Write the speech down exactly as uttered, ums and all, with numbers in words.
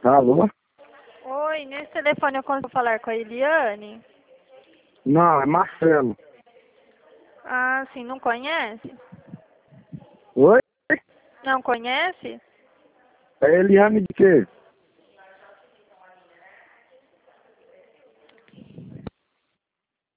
Alô? Oi, nesse telefone eu consigo falar com a Eliane? Não, é Marcelo. Ah, sim, não conhece? Oi? Não conhece? É Eliane de quê?